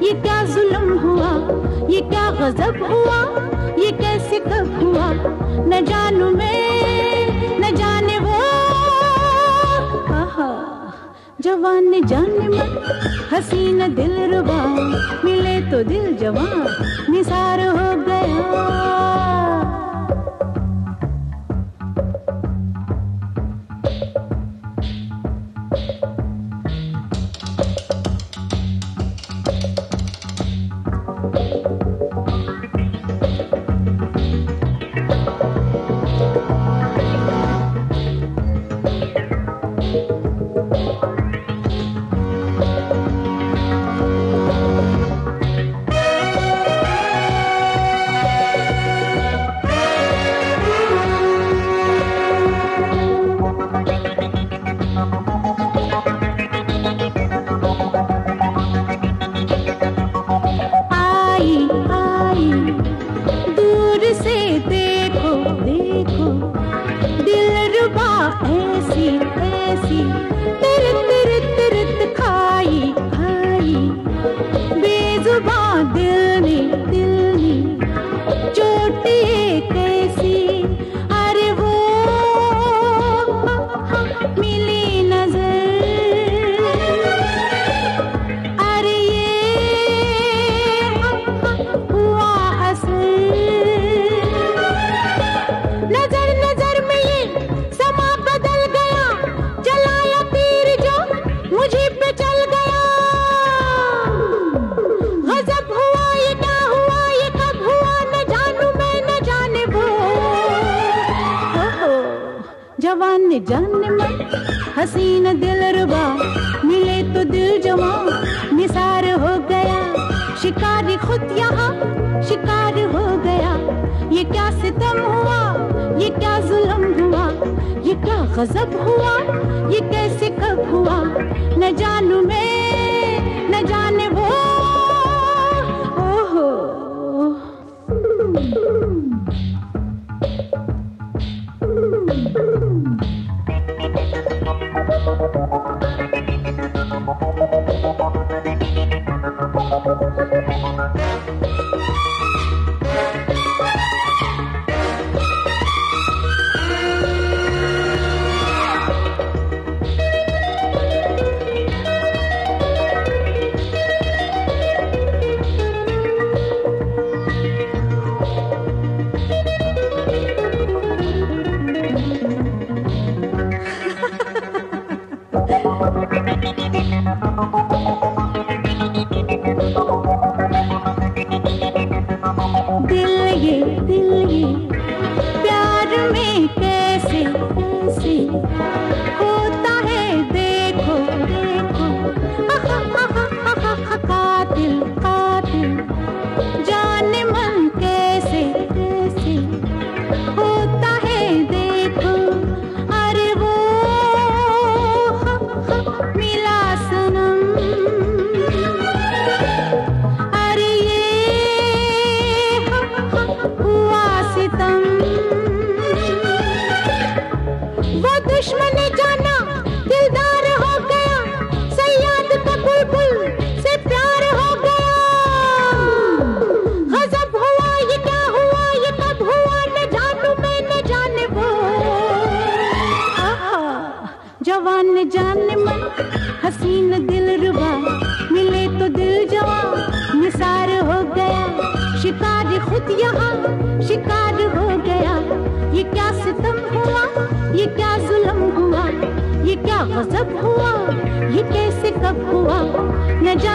ये क्या जुल्म हुआ, ये क्या गजब हुआ, ये कैसे कब हुआ, न जानू मैं न जाने वो। आहा जवान ने जाने मन, हसीना दिल रुबा, मिले तो दिल जवान निसार हो गया। जवान ने जाने मन, हसीना दिल रुबा, मिले तो दिल जवान निसार हो गया। शिकारी खुद यहाँ शिकार हो गया। ये क्या सितम हुआ, ये क्या जुल्म हुआ, ये क्या गजब हुआ, ये कैसे कब हुआ, न जानू मैं न जाने वो। ओहो दिल ये प्यार में कैसे कैसे होता है, देखो देखो कातिल कातिल जाने मन कैसे कैसे होता है, देखो अरे वो मिला सनम, अरे ये हुआ सितम। वो दुश्मन जाना दिलदार हो गया, सयाद का बुलबुल से प्यार हो गया। गजब हुआ, ये क्या हुआ, ये कब हुआ, न जानू मैं न जाने वो। आहा जवान ने जाने मन, हसीन दिल रुबा, मिले तो दिल जवान निसार हो गया। शिकारी खुद यहाँ शिकार हो गया। ये क्या सितम हुआ, ये क्या जुल्म हुआ, ये क्या गजब हुआ, ये कैसे कब हुआ, न